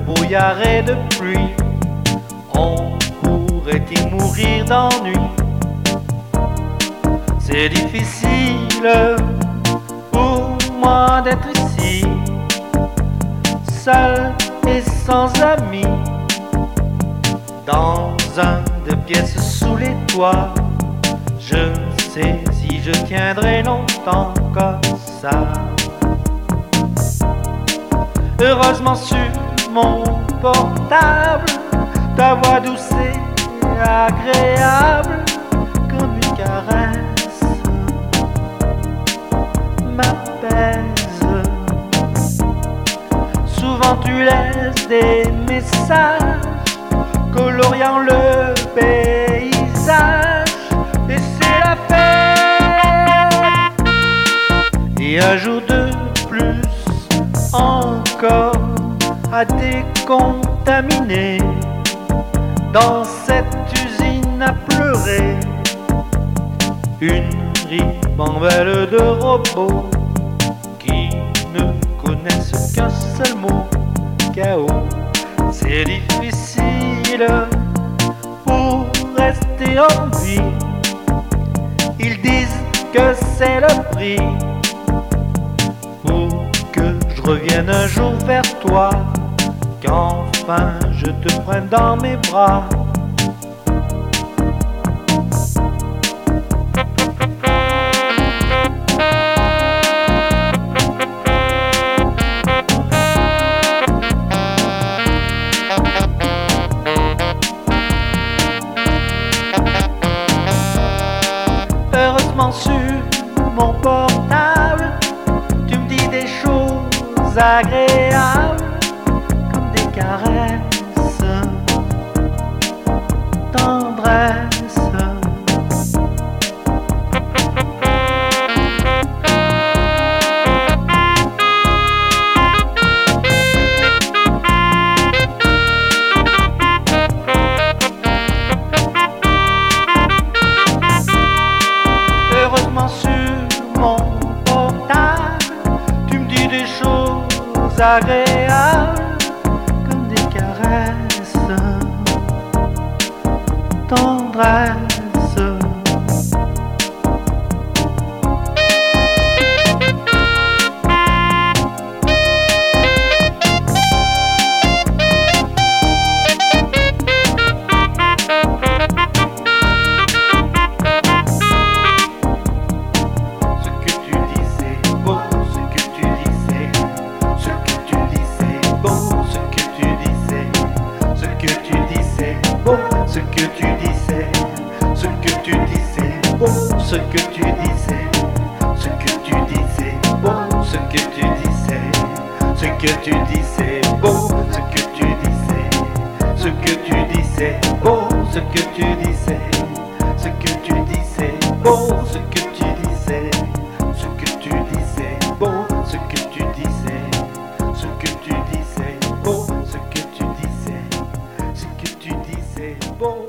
brouillard et de pluie. On pourrait y mourir d'ennui. C'est difficile pour moi d'être ici, seul et sans amis, dans un de pièces sous les toits. Je ne sais si je tiendrai longtemps comme ça. Heureusement sur mon portable, ta voix douce et agréable comme une caresse m'apaise. Souvent tu laisses des messages coloriant le paysage, et c'est la fête. Et un jour de plus encore à décontaminer dans cette usine à pleurer, une ribambelle de robots qui ne connaissent qu'un seul mot: chaos. C'est difficile pour rester en vie. Ils disent que c'est le prix pour que je revienne un jour vers toi, qu'enfin je te prenne dans mes bras. Heureusement sur mon portable, tu me dis des choses agréables comme des caresses, tendresse. Heureusement sur mon portable, tu me dis des choses agréables comme des caresses, tendresse. Ce que tu disais, ce que tu disais, bon, ce que tu disais, ce que tu disais, bon, ce que tu disais, ce que tu disais, bon, ce que tu disais, ce que tu disais, bon, ce que tu disais, ce que tu disais, bon, ce que tu disais, ce que tu disais, bon, ce que tu disais, ce que tu disais, bon, ce que tu disais, ce que tu disais, bon.